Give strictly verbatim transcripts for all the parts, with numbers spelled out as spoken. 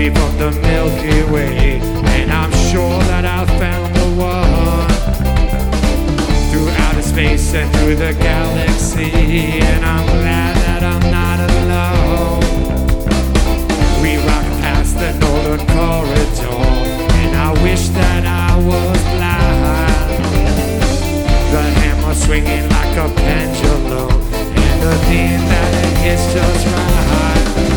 away from the Milky Way, and I'm sure that I found the one through outer space and through the galaxy, and I'm glad that I'm not alone. We rock past the northern corridor, and I wish that I was blind. The hammer swinging like a pendulum, and the thing that it hits just right.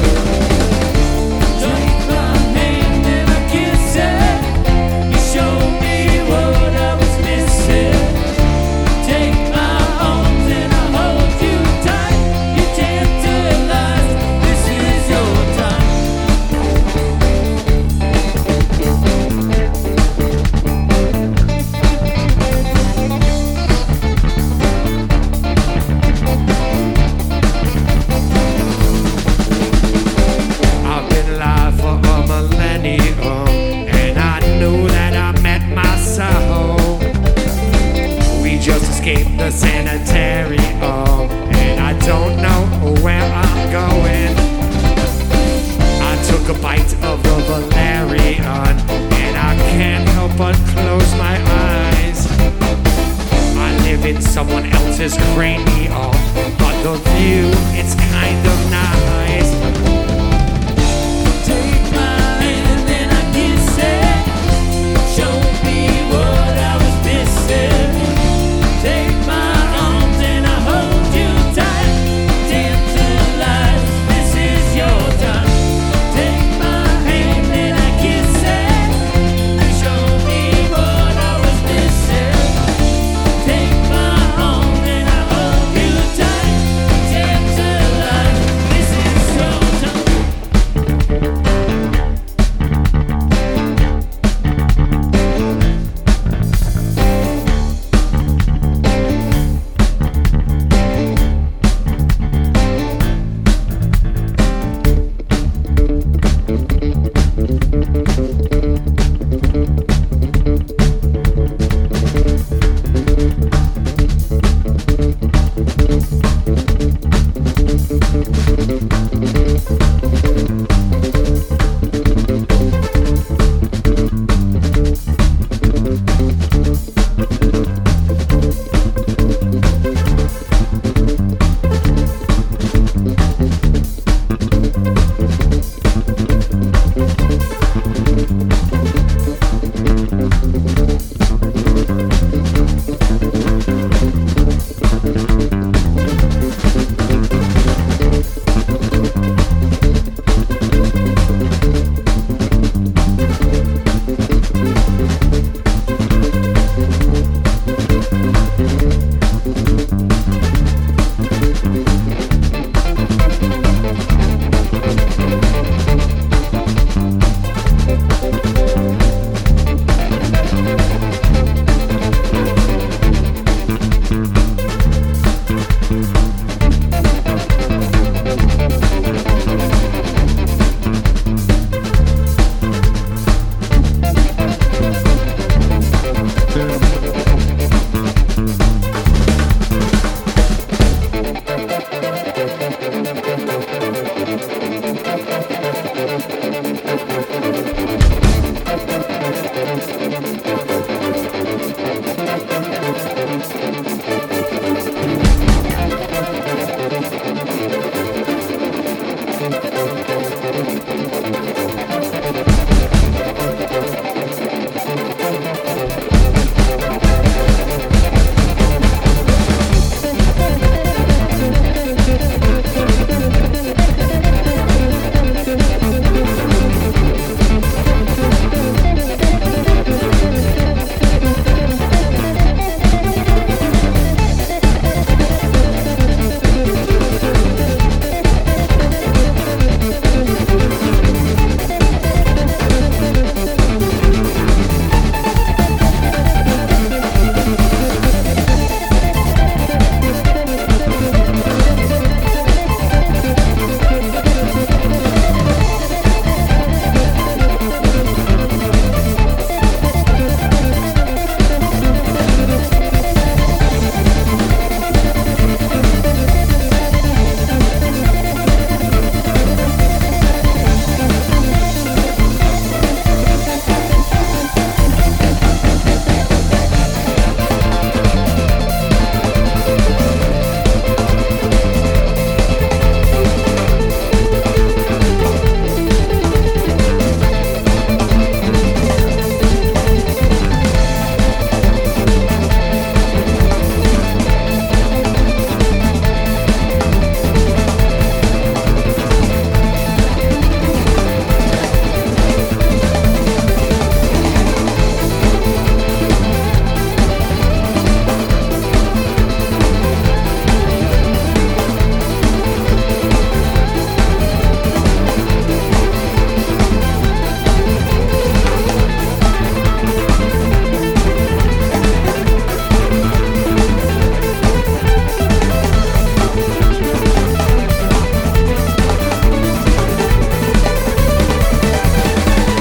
And I knew that I met my soul. We just escaped the sanitarium, and I don't know where I'm going. I took a bite of the valerian, and I can't help but close my eyes. I live in someone else's cranium, but the view, it's kind of nice.